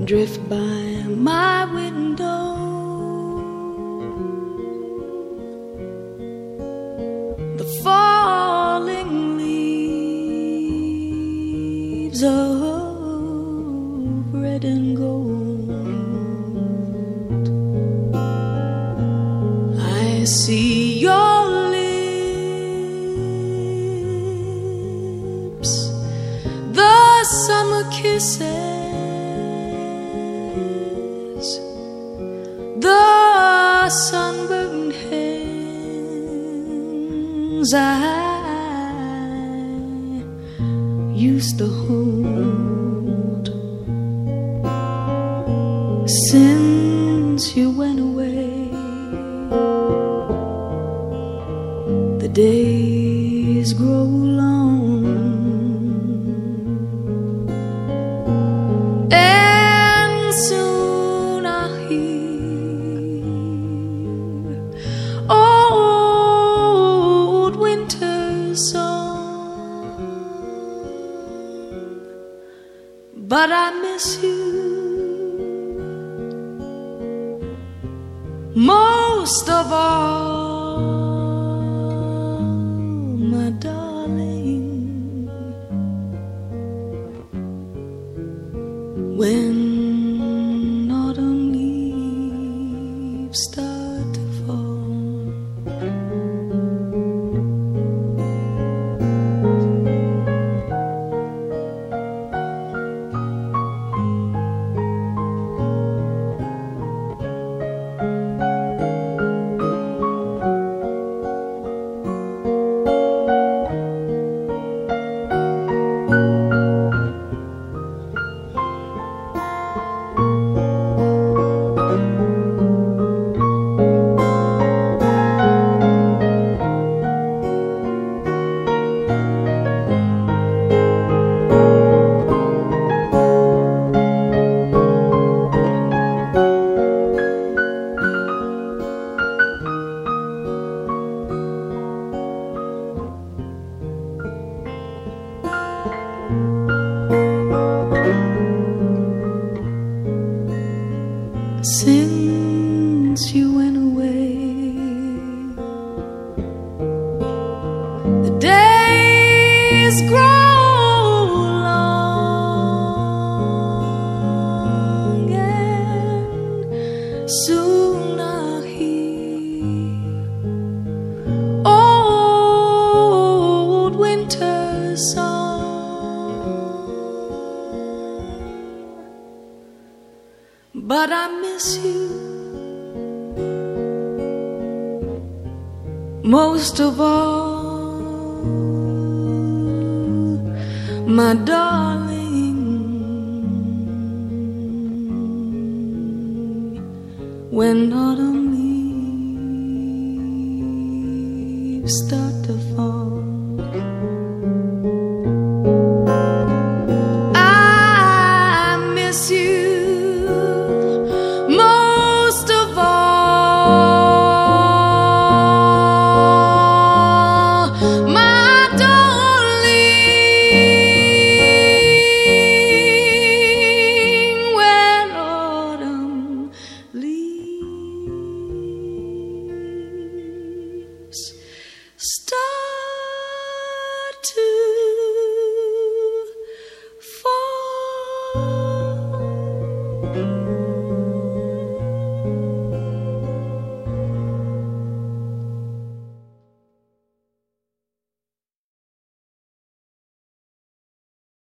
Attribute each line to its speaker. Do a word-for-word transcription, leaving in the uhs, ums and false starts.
Speaker 1: drift by my window. The falling leaves of red and gold. I see your lips, the summer kisses, the sunburned hands I used to hold. Since you went away, the days grow long, and soon I'll hear old winter's song. But I miss you most of all, my darling. When autumn leaves start to fall, since you went away, the days grow long, and soon I'll hear old winter's song. But I miss you most of all, my darling. When autumn leaves start to fall, stop.